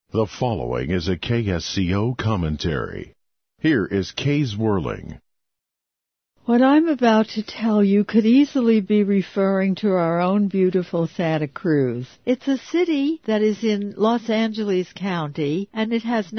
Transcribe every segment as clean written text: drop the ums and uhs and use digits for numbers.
The following is a KSCO commentary. Here is Kay's Whirling. What I'm about to tell you could easily be referring to our own beautiful Santa Cruz. It's a city that is in Los Angeles County, and it has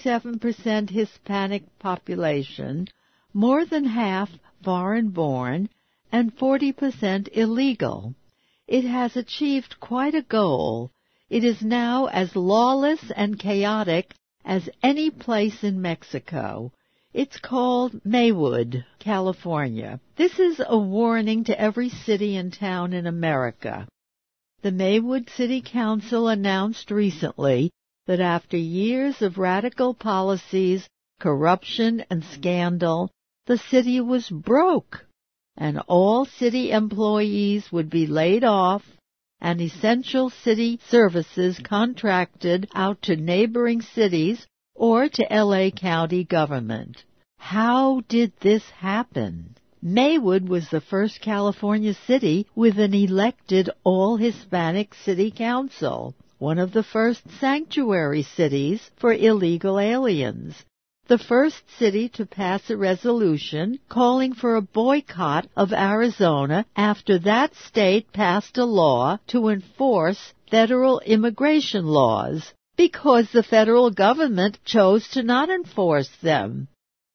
97% Hispanic population, more than half foreign-born, and 40% illegal. It has achieved quite a goal. It is now as lawless and chaotic as any place in Mexico. It's called Maywood, California. This is a warning to every city and town in America. The Maywood City Council announced recently that after years of radical policies, corruption, and scandal, the city was broke, and all city employees would be laid off, and essential city services contracted out to neighboring cities or to L.A. County government. How did this happen? Maywood was the first California city with an elected all-Hispanic city council, one of the first sanctuary cities for illegal aliens, the first city to pass a resolution calling for a boycott of Arizona after that state passed a law to enforce federal immigration laws because the federal government chose to not enforce them.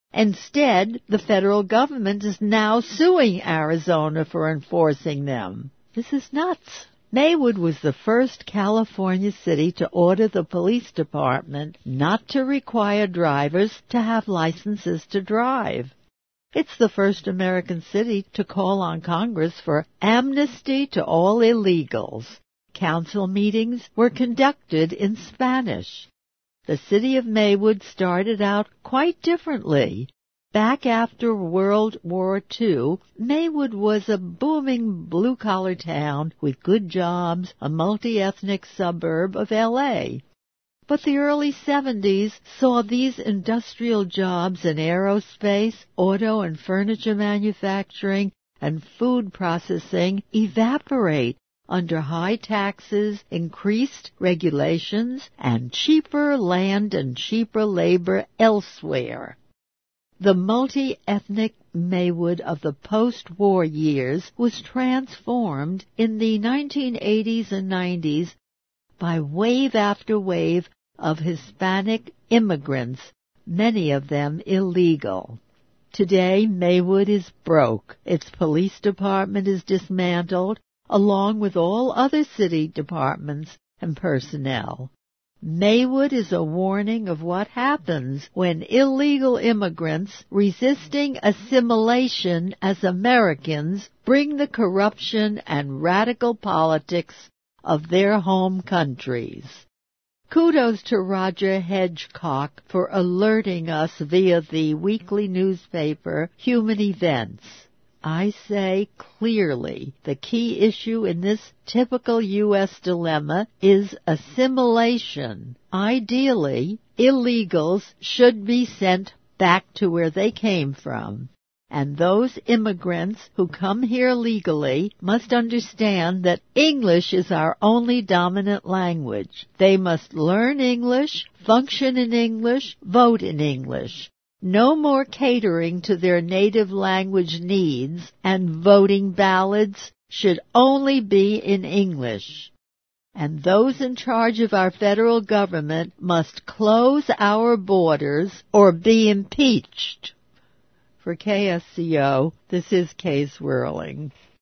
Instead, the federal government is now suing Arizona for enforcing them. This is nuts. Maywood was the first California city to order the police department not to require drivers to have licenses to drive. It's the first American city to call on Congress for amnesty to all illegals. Council meetings were conducted in Spanish. The city of Maywood started out quite differently. Back after World War II, Maywood was a booming blue-collar town with good jobs, a multi-ethnic suburb of L.A. But the early 70s saw these industrial jobs in aerospace, auto and furniture manufacturing, and food processing evaporate under high taxes, increased regulations, and cheaper land and cheaper labor elsewhere. The multi-ethnic Maywood of the post-war years was transformed in the 1980s and 90s by wave after wave of Hispanic immigrants, many of them illegal. Today, Maywood is broke. Its police department is dismantled, along with all other city departments and personnel. Maywood is a warning of what happens when illegal immigrants resisting assimilation as Americans bring the corruption and radical politics of their home countries. Kudos to Roger Hedgecock for alerting us via the weekly newspaper Human Events. I say clearly the key issue in this typical U.S. dilemma is assimilation. Ideally, illegals should be sent back to where they came from. And those immigrants who come here legally must understand that English is our only dominant language. They must learn English, function in English, vote in English. No more catering to their native language needs, and voting ballots should only be in English. And those in charge of our federal government must close our borders or be impeached. For KSCO, this is Kay's Whirling.